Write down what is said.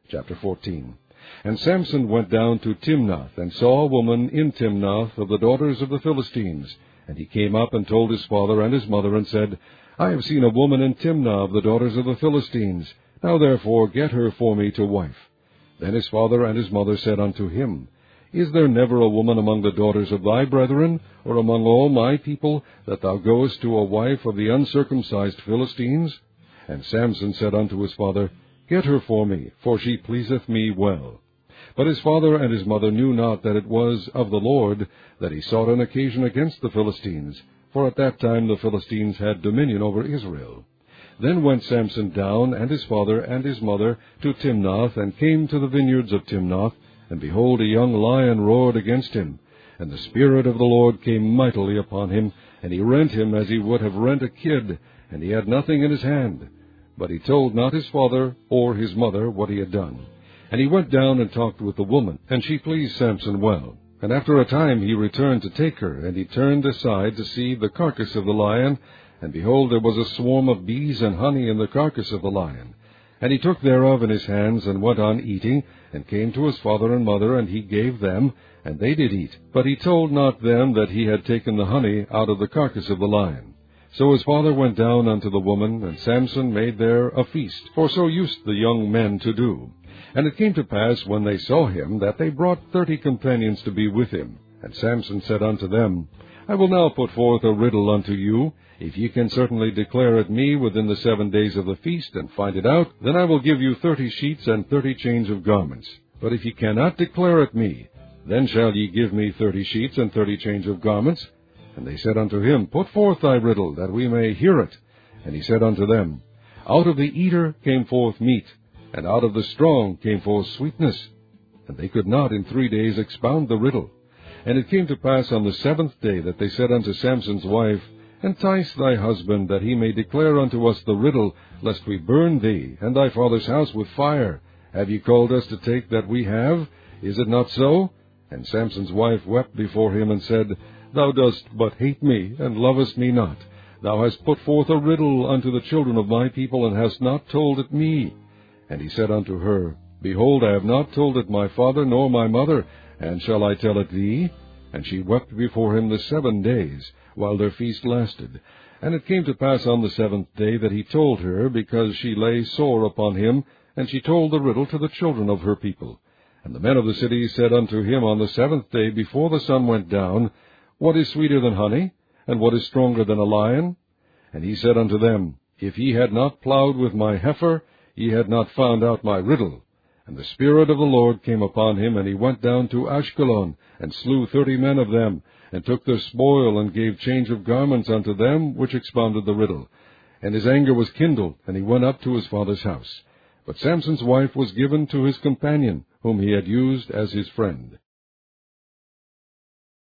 Chapter 14. And Samson went down to Timnath, and saw a woman in Timnath of the daughters of the Philistines. And he came up and told his father and his mother, and said, I have seen a woman in Timnah of the daughters of the Philistines. Now therefore get her for me to wife. Then his father and his mother said unto him, Is there never a woman among the daughters of thy brethren, or among all my people, that thou goest to a wife of the uncircumcised Philistines? And Samson said unto his father, Get her for me, for she pleaseth me well. But his father and his mother knew not that it was of the Lord that he sought an occasion against the Philistines, for at that time the Philistines had dominion over Israel. Then went Samson down, and his father and his mother, to Timnath, and came to the vineyards of Timnath, and behold, a young lion roared against him. And the Spirit of the Lord came mightily upon him, and he rent him as he would have rent a kid, and he had nothing in his hand. But he told not his father or his mother what he had done. And he went down and talked with the woman, and she pleased Samson well. And after a time he returned to take her, and he turned aside to see the carcass of the lion, and behold, there was a swarm of bees and honey in the carcass of the lion. And he took thereof in his hands, and went on eating, and came to his father and mother, and he gave them, and they did eat. But he told not them that he had taken the honey out of the carcass of the lion. So his father went down unto the woman, and Samson made there a feast, for so used the young men to do. And it came to pass, when they saw him, that they brought 30 companions to be with him. And Samson said unto them, I will now put forth a riddle unto you. If ye can certainly declare it me within the 7 days of the feast, and find it out, then I will give you 30 sheets and 30 change of garments. But if ye cannot declare it me, then shall ye give me 30 sheets and 30 change of garments. And they said unto him, Put forth thy riddle, that we may hear it. And he said unto them, Out of the eater came forth meat, and out of the strong came forth sweetness. And they could not in 3 days expound the riddle. And it came to pass on the 7th day that they said unto Samson's wife, Entice thy husband, that he may declare unto us the riddle, lest we burn thee, and thy father's house with fire. Have ye called us to take that we have? Is it not so? And Samson's wife wept before him, and said, Thou dost but hate me, and lovest me not. Thou hast put forth a riddle unto the children of my people, and hast not told it me. And he said unto her, Behold, I have not told it my father nor my mother, and shall I tell it thee? And she wept before him the 7 days, while their feast lasted. And it came to pass on the 7th day that he told her, because she lay sore upon him, and she told the riddle to the children of her people. And the men of the city said unto him on the 7th day, before the sun went down, What is sweeter than honey, and what is stronger than a lion? And he said unto them, If ye had not plowed with my heifer, ye had not found out my riddle. And the Spirit of the Lord came upon him, and he went down to Ashkelon, and slew 30 men of them, and took their spoil, and gave change of garments unto them which expounded the riddle. And his anger was kindled, and he went up to his father's house. But Samson's wife was given to his companion, whom he had used as his friend.